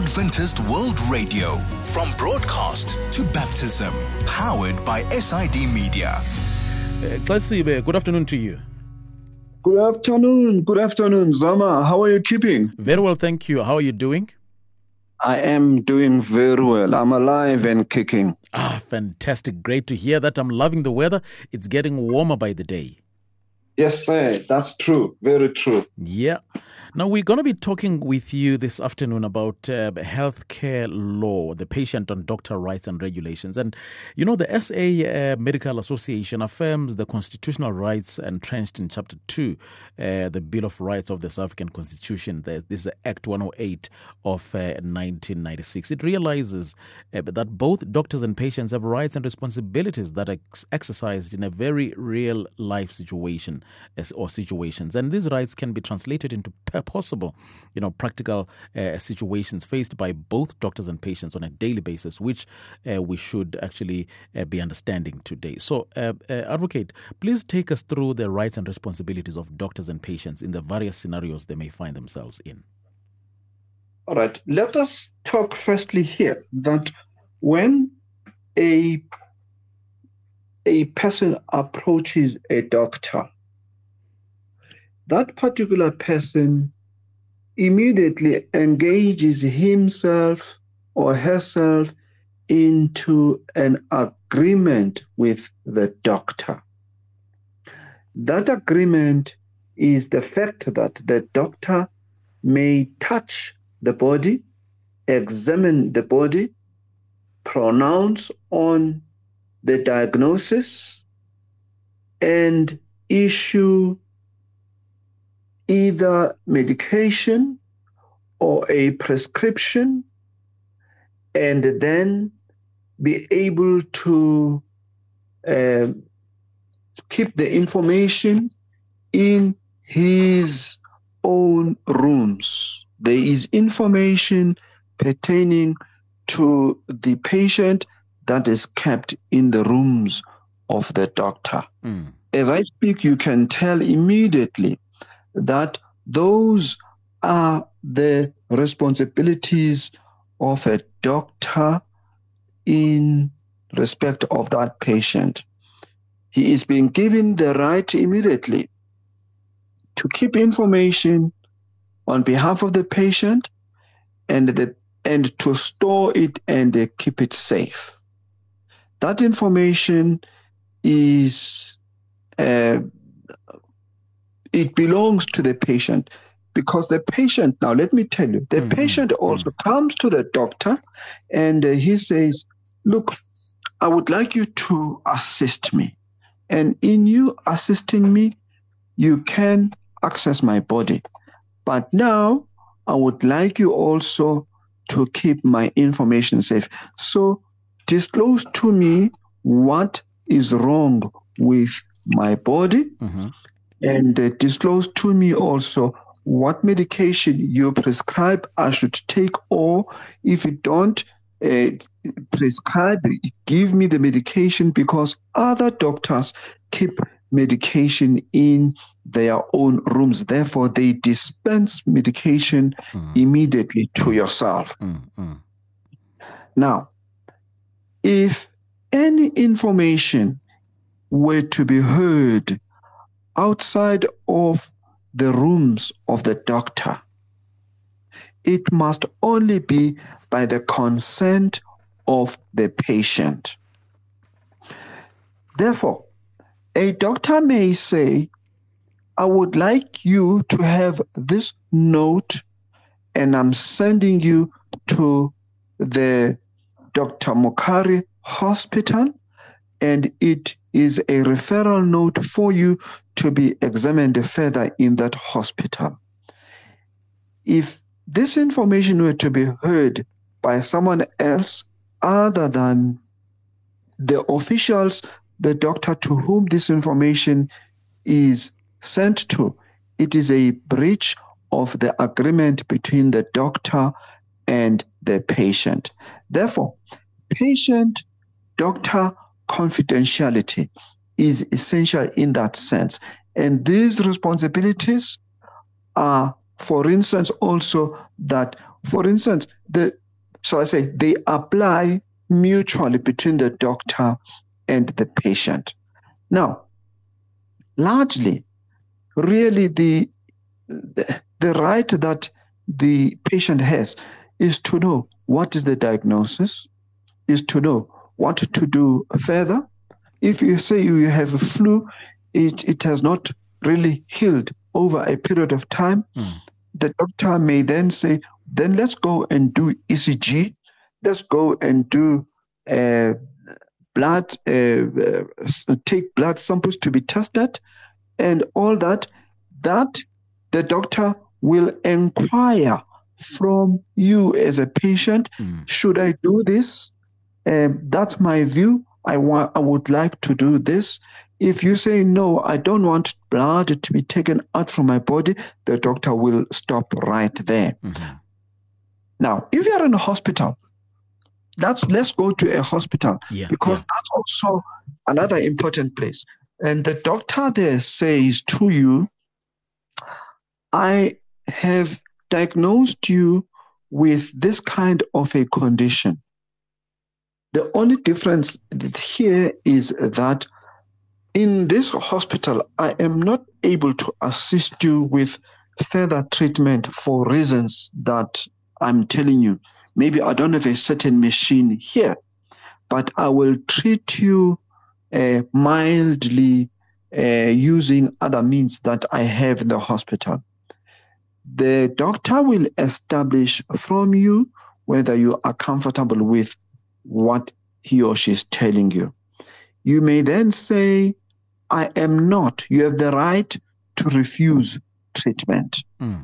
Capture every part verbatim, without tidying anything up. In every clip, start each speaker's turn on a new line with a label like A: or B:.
A: Adventist World Radio, from broadcast to baptism, powered by S I D Media.
B: Uh, Klasibe, good afternoon to you.
C: Good afternoon. Good afternoon, Zama. How are you keeping?
B: Very well, thank you. How are you doing?
C: I am doing very well. I'm alive and kicking.
B: Ah, fantastic. Great to hear that. I'm loving the weather. It's getting warmer by the day.
C: Yes, sir. That's true. Very true.
B: Yeah. Now, we're going to be talking with you this afternoon about uh, healthcare law, the patient on doctor rights and regulations. And, you know, the S A uh, Medical Association affirms the constitutional rights entrenched in Chapter two, uh, the Bill of Rights of the South African Constitution. This is Act one oh eight of uh, nineteen ninety-six. It realizes uh, that both doctors and patients have rights and responsibilities that are ex- exercised in a very real life situation as, or situations. And these rights can be translated into possible, you know, practical uh, situations faced by both doctors and patients on a daily basis, which uh, we should actually uh, be understanding today. So, uh, uh, Advocate, please take us through the rights and responsibilities of doctors and patients in the various scenarios they may find themselves in.
C: All right. Let us talk firstly here that when a a person approaches a doctor, that particular person immediately engages himself or herself into an agreement with the doctor. That agreement is the fact that the doctor may touch the body, examine the body, pronounce on the diagnosis, and issue either medication or a prescription, and then be able to uh, keep the information in his own rooms. There is information pertaining to the patient that is kept in the rooms of the doctor. Mm. As I speak, you can tell immediately that those are the responsibilities of a doctor in respect of that patient. He is being given the right immediately to keep information on behalf of the patient and the and to store it and uh, keep it safe. That information is uh, it belongs to the patient, because the patient, now let me tell you, the mm-hmm. patient also mm-hmm. comes to the doctor and uh, he says, look, I would like you to assist me. And in you assisting me, you can access my body. But now I would like you also to keep my information safe. So disclose to me what is wrong with my body. Mm-hmm. And uh, disclose to me also what medication you prescribe I should take, or if you don't uh, prescribe, give me the medication, because other doctors keep medication in their own rooms. Therefore, they dispense medication mm. immediately to yourself. Mm-hmm. Now, if any information were to be heard outside of the rooms of the doctor, it must only be by the consent of the patient. Therefore, a doctor may say, I would like you to have this note, and I'm sending you to the Doctor Mokari Hospital, and it is a referral note for you to be examined further in that hospital. If this information were to be heard by someone else other than the officials, the doctor to whom this information is sent to, it is a breach of the agreement between the doctor and the patient. Therefore, patient-doctor confidentiality is essential in that sense. And these responsibilities are, for instance, also that for instance, the so I say they apply mutually between the doctor and the patient. Now, largely, really the, the the right that the patient has is to know what is the diagnosis, is to know what to do further. If you say you have a flu, it, it has not really healed over a period of time, mm. the doctor may then say, then let's go and do E C G, let's go and do uh, blood, uh, uh, take blood samples to be tested, and all that, that the doctor will inquire from you as a patient, mm. should I do this? Uh, that's my view. I want. I would like to do this. If you say, no, I don't want blood to be taken out from my body, the doctor will stop right there. Mm-hmm. Now, if you are in a hospital, that's, let's go to a hospital, yeah, because yeah. that's also another important place. And the doctor there says to you, I have diagnosed you with this kind of a condition. The only difference here is that in this hospital, I am not able to assist you with further treatment for reasons that I'm telling you. Maybe I don't have a certain machine here, but I will treat you uh, mildly uh, using other means that I have in the hospital. The doctor will establish from you whether you are comfortable with what he or she is telling you. You may then say, I am not. You have the right to refuse treatment. Mm.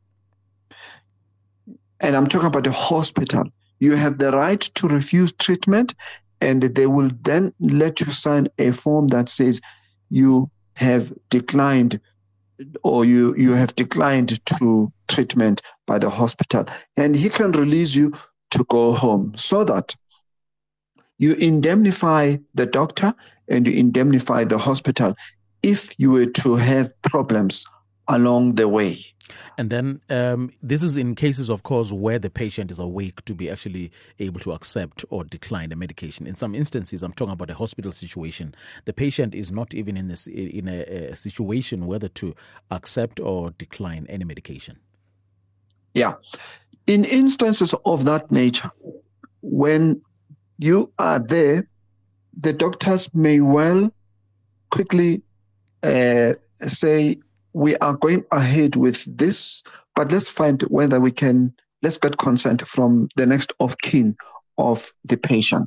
C: And I'm talking about the hospital. You have the right to refuse treatment, and they will then let you sign a form that says you have declined or you, you have declined to treatment by the hospital. And he can release you to go home, so that you indemnify the doctor and you indemnify the hospital if you were to have problems along the way.
B: And then um, this is in cases, of course, where the patient is awake to be actually able to accept or decline the medication. In some instances, I'm talking about a hospital situation, the patient is not even in a, in a, a situation whether to accept or decline any medication.
C: Yeah. In instances of that nature, when you are there, the doctors may well quickly uh, say, we are going ahead with this, but let's find whether we can, let's get consent from the next of kin of the patient.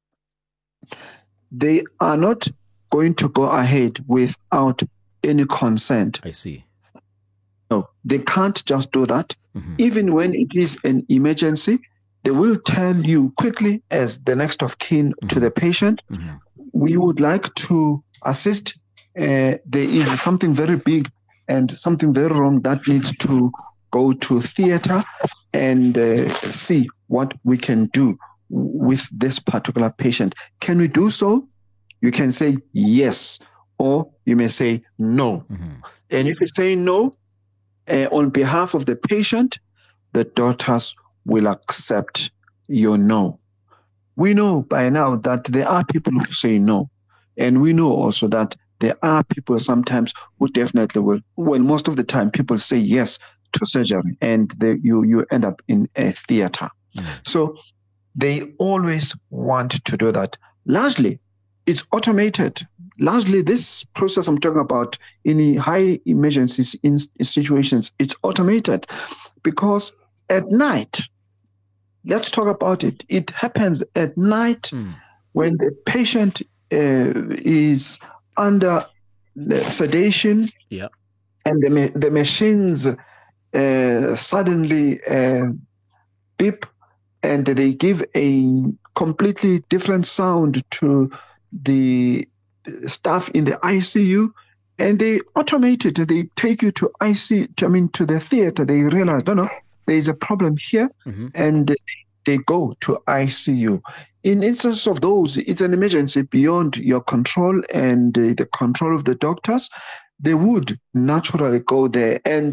C: They are not going to go ahead without any consent.
B: I see.
C: No, they can't just do that. Mm-hmm. Even when it is an emergency, they will tell you quickly as the next of kin mm-hmm. to the patient, mm-hmm. we would like to assist. Uh, there is something very big and something very wrong that needs to go to theater and uh, see what we can do with this particular patient. Can we do so? You can say yes, or you may say no. Mm-hmm. And if you say no, uh, on behalf of the patient, the doctors will accept your no. We know by now that there are people who say no. And we know also that there are people sometimes who definitely will, well, most of the time people say yes to surgery and they, you, you end up in a theater. Mm-hmm. So they always want to do that. Largely, it's automated. Largely, this process I'm talking about in high emergencies in, in situations, it's automated because at night, let's talk about it. It happens at night mm. when the patient uh, is under the sedation,
B: yeah,
C: and the the machines uh, suddenly uh, beep, and they give a completely different sound to the staff in the I C U, and they automate it. They take you to I C U, I mean to the theater. They realize, no, no, there is a problem here, mm-hmm. and they go to I C U. In instances of those, it's an emergency beyond your control and uh, the control of the doctors. They would naturally go there. And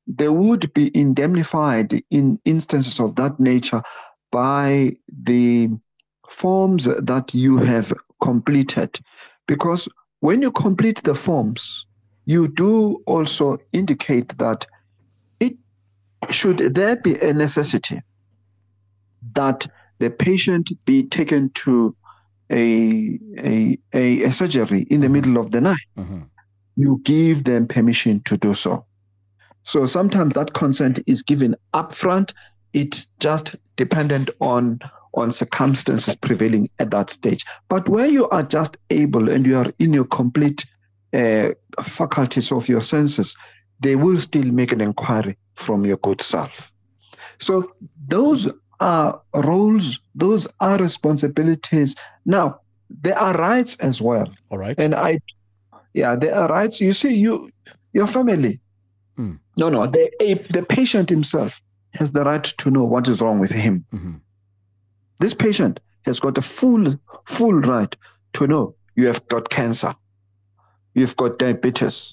C: they would be indemnified in instances of that nature by the forms that you have completed. Because when you complete the forms, you do also indicate that it should there be a necessity that the patient be taken to a, a, a, a surgery in the middle of the night,
B: Mm-hmm.
C: you give them permission to do so. So sometimes that consent is given upfront. It's just dependent on, on circumstances prevailing at that stage. But where you are just able and you are in your complete uh, faculties of your senses, they will still make an inquiry from your good self. So those are roles, those are responsibilities. Now, there are rights as well.
B: All right.
C: And I, yeah, there are rights. You see, you, your family,
B: Mm.
C: no, no, the, if the patient himself has the right to know what is wrong with him.
B: Mm-hmm.
C: This patient has got a full, full right to know you have got cancer, you've got diabetes,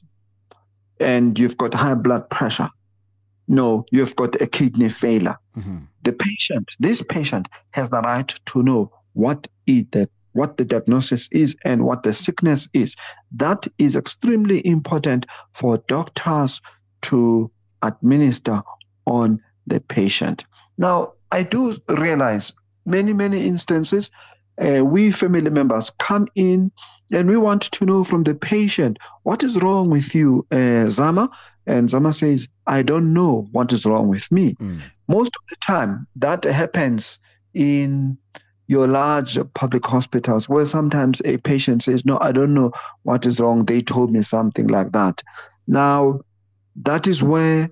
C: and you've got high blood pressure. No, you've got a kidney failure.
B: Mm-hmm.
C: The patient, this patient has the right to know what is the, what the diagnosis is and what the sickness is. That is extremely important for doctors to administer on the patient. Now, I do realize many, many instances, uh, we family members come in and we want to know from the patient, what is wrong with you, uh, Zama? And Zama says, I don't know what is wrong with me.
B: Mm.
C: Most of the time, that happens in your large public hospitals, where sometimes a patient says, no, I don't know what is wrong. They told me something like that. Now, that is where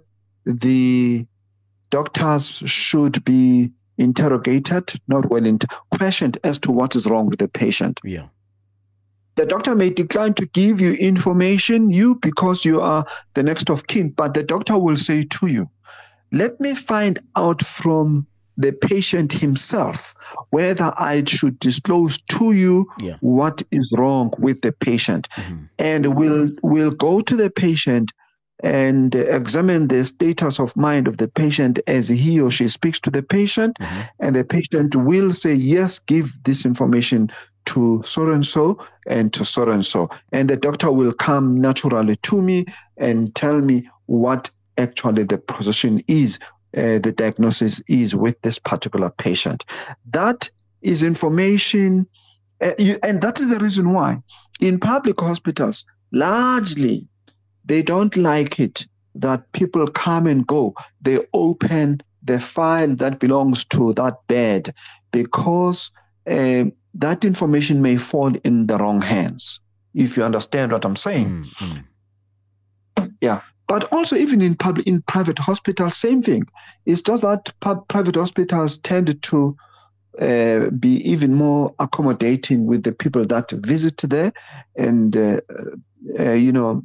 C: the doctors should be interrogated, not well inter- questioned as to what is wrong with the patient.
B: Yeah.
C: The doctor may decline to give you information, you because you are the next of kin, but the doctor will say to you, let me find out from the patient himself whether I should disclose to you
B: Yeah.
C: what is wrong with the patient.
B: Mm-hmm.
C: And we'll, we'll go to the patient and examine the status of mind of the patient as he or she speaks to the patient.
B: Mm-hmm.
C: And the patient will say, yes, give this information to so-and-so and to so-and-so. And the doctor will come naturally to me and tell me what actually the position is, uh, the diagnosis is with this particular patient. That is information, uh, you, and that is the reason why in public hospitals, largely, they don't like it that people come and go. They open the file that belongs to that bed because uh, that information may fall in the wrong hands, if you understand what I'm saying.
B: Mm-hmm.
C: Yeah. But also even in public, in private hospitals, same thing. It's just that pub, private hospitals tend to uh, be even more accommodating with the people that visit there. And, uh, uh, you know,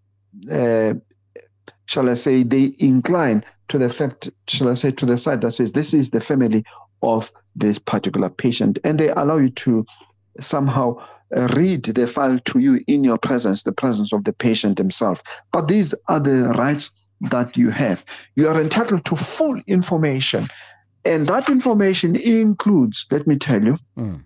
C: uh, shall I say, they incline to the fact, shall I say, to the side that says this is the family of this particular patient. And they allow you to somehow uh, read the file to you in your presence, the presence of the patient himself. But these are the rights that you have. You are entitled to full information. And that information includes, let me tell you,
B: Mm.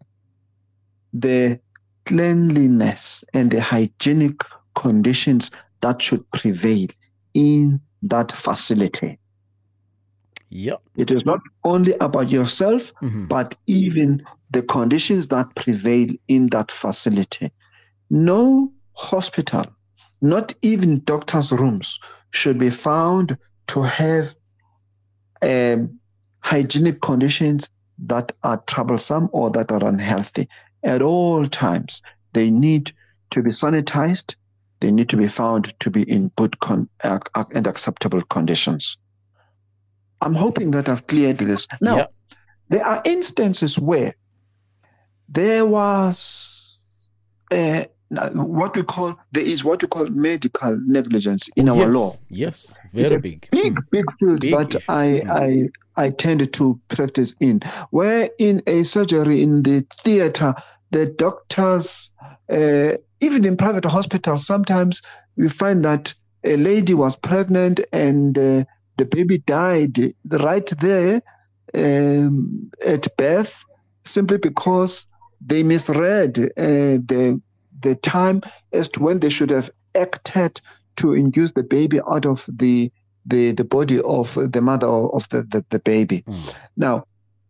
C: the cleanliness and the hygienic conditions that should prevail in that facility.
B: Yep.
C: It is not only about yourself,
B: Mm-hmm.
C: but even the conditions that prevail in that facility. No hospital, not even doctors' rooms, should be found to have um, hygienic conditions that are troublesome or that are unhealthy. At all times, they need to be sanitized. They need to be found to be in good con- uh, and acceptable conditions. I'm hoping that I've cleared this. Now,
B: Yeah.
C: there are instances where there was uh, what we call, there is what we call medical negligence in
B: Oh,
C: our
B: yes.
C: law.
B: Yes. Very
C: A
B: big.
C: Big,
B: Mm.
C: big field
B: Big
C: that
B: issue.
C: I,
B: Mm.
C: I, I tended to practice in, where in a surgery in the theater, the doctors, uh, even in private hospitals, sometimes we find that a lady was pregnant and uh, the baby died right there um, at birth, simply because they misread uh, the the time as to when they should have acted to induce the baby out of the the, the body of the mother of the, the, the baby. Mm. Now,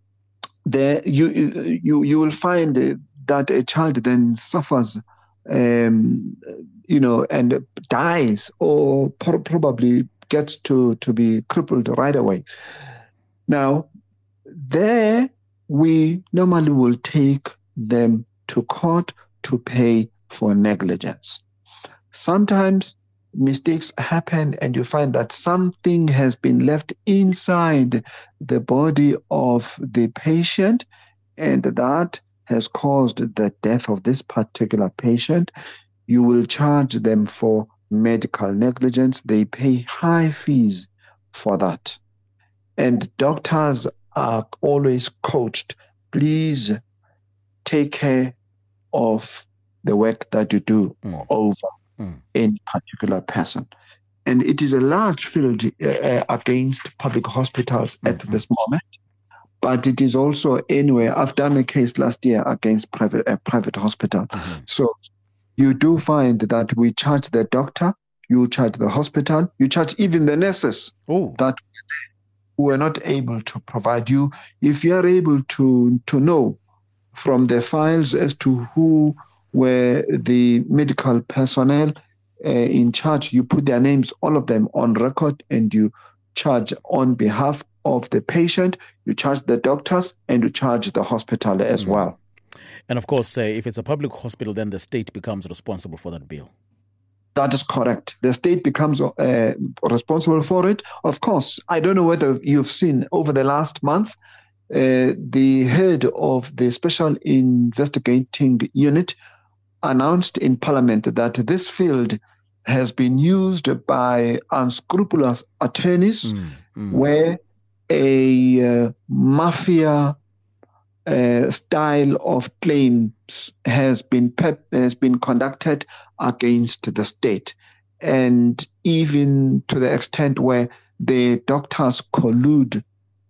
C: there you you you will find that a child then suffers, um, you know, and dies, or pro- probably gets to, to be crippled right away. Now, there we normally will take them to court to pay for negligence. Sometimes mistakes happen and you find that something has been left inside the body of the patient, and that has caused the death of this particular patient. You will charge them for medical negligence. They pay high fees for that. And doctors are always coached, please take care of the work that you do mm. over mm. any particular person. And it is a large field uh, against public hospitals mm-hmm. at this moment, but it is also anywhere. I've done a case last year against private uh, private hospital. Mm-hmm. So you do find that we charge the doctor, you charge the hospital, you charge even the nurses Ooh. that were not able to provide you. If you are able to to know from the files as to who were the medical personnel uh, in charge, you put their names, all of them, on record, and you charge on behalf of the patient, you charge the doctors, and you charge the hospital as mm-hmm. well.
B: And of course, uh, if it's a public hospital, then the state becomes responsible for that bill.
C: That is correct. The state becomes uh, responsible for it. Of course, I don't know whether you've seen over the last month, uh, the head of the Special Investigating Unit announced in Parliament that this field has been used by unscrupulous attorneys mm, mm. where a uh, mafia uh, style of claims has been pep- has been conducted against the state, and even to the extent where the doctors collude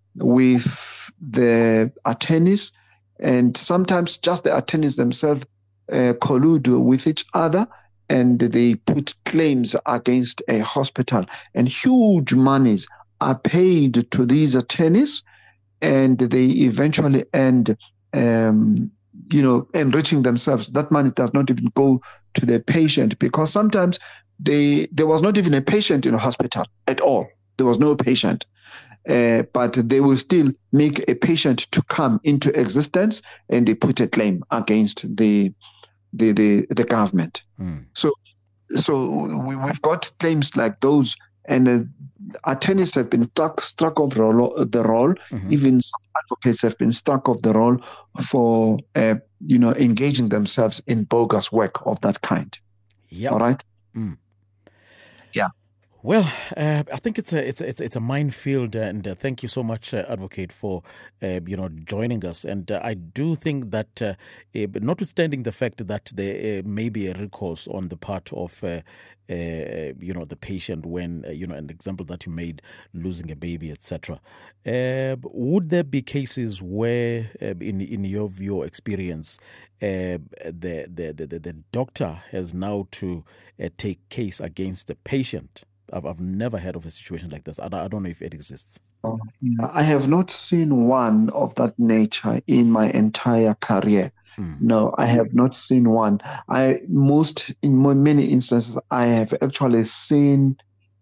C: with the attorneys, and sometimes just the attorneys themselves uh, collude with each other, and they put claims against a hospital, and huge monies are paid to these attorneys, and they eventually end, um, you know, enriching themselves. That money does not even go to the patient, because sometimes they there was not even a patient in a hospital at all. There was no patient. Uh, but they will still make a patient to come into existence, and they put a claim against the the the, the government. Mm. So, so we, we've got claims like those, and uh, attorneys have been struck struck off the role. The role. Mm-hmm. Even some advocates have been struck off the role for uh, you know engaging themselves in bogus work of that kind.
B: Yeah.
C: All right.
B: Mm.
C: Yeah.
B: Well, uh, I think it's a it's a, it's a, it's a minefield, and uh, thank you so much, uh, Advocate, for uh, you know joining us. And uh, I do think that, uh, uh, notwithstanding the fact that there uh, may be a recourse on the part of uh, uh, you know the patient when uh, you know an example that you made, losing a baby, et cetera. Uh, would there be cases where, uh, in in your your experience, uh, the, the the the doctor has now to uh, take case against the patient? I've, I've never heard of a situation like this. I, I don't know if it exists.
C: Oh, yeah. I have not seen one of that nature in my entire career. Mm. No, I have not seen one. I most in many instances, I have actually seen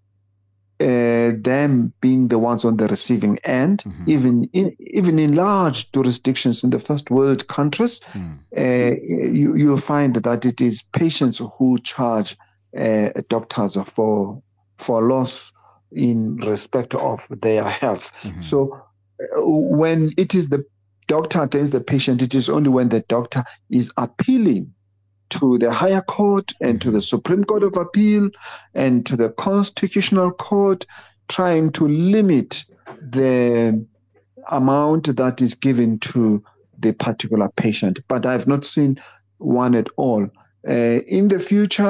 C: uh, them being the ones on the receiving end. Mm-hmm. Even in even in large jurisdictions in the first world countries, mm. uh, you you find that it is patients who charge uh, doctors for. for loss in respect of their health. Mm-hmm. So uh, when it is the doctor against the patient, it is only when the doctor is appealing to the higher court and mm-hmm. to the Supreme Court of Appeal and to the Constitutional Court, trying to limit the amount that is given to the particular patient. But I have not seen one at all. Uh, in the future,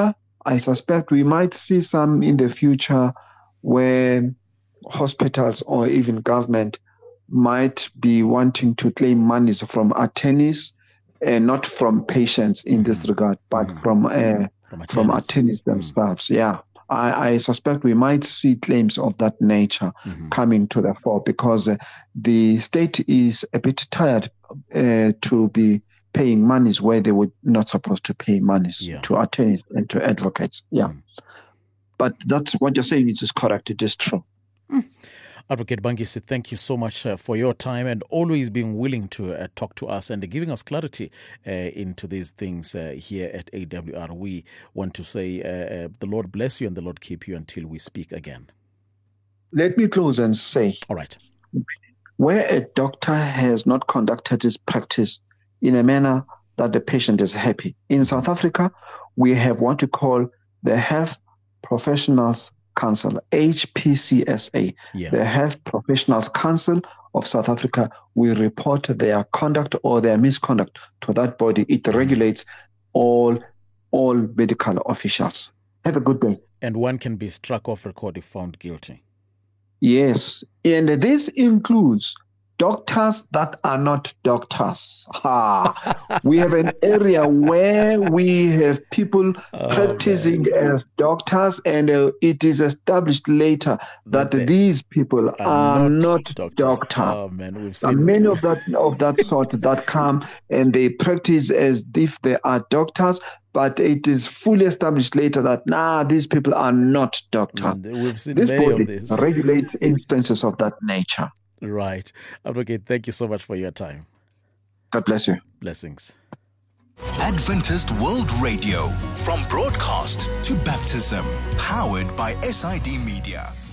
C: I suspect we might see some in the future where hospitals or even government might be wanting to claim monies from attorneys and not from patients in this regard, but mm-hmm. from uh, from attorneys, from attorneys themselves. Mm-hmm. Yeah, I, I suspect we might see claims of that nature mm-hmm. coming to the fore because uh, the state is a bit tired uh, to be paying monies where they were not supposed to pay monies yeah. to attorneys and to advocates. Yeah, mm. but that's what you're saying is correct. It is true.
B: Mm. Advocate Bangisi, thank you so much uh, for your time and always being willing to uh, talk to us and giving us clarity uh, into these things uh, here at A W R. We want to say uh, uh, the Lord bless you and the Lord keep you until we speak again.
C: Let me close and say,
B: all right,
C: where a doctor has not conducted his practice in a manner that the patient is happy. In South Africa, we have what we call the Health Professionals Council, H P C S A, yeah. the Health Professionals Council of South Africa. We report their conduct or their misconduct to that body. It regulates all, all medical officials. Have a good day.
B: And one can be struck off record if found guilty.
C: Yes, and this includes doctors that are not doctors. Ha. We have an area where we have people oh, practicing man. as doctors, and uh, it is established later that they these people are, are not, not doctors.
B: Oh, man. We've seen
C: and many of that of that sort that come and they practice as if they are doctors, but it is fully established later that nah, these people are not doctors.
B: Man, we've seen
C: this
B: many
C: body
B: of this.
C: regulates instances of that nature.
B: Right. Advocate, thank you so much for your time.
C: God bless you.
B: Blessings.
A: Adventist World Radio, from broadcast to baptism, powered by S I D Media.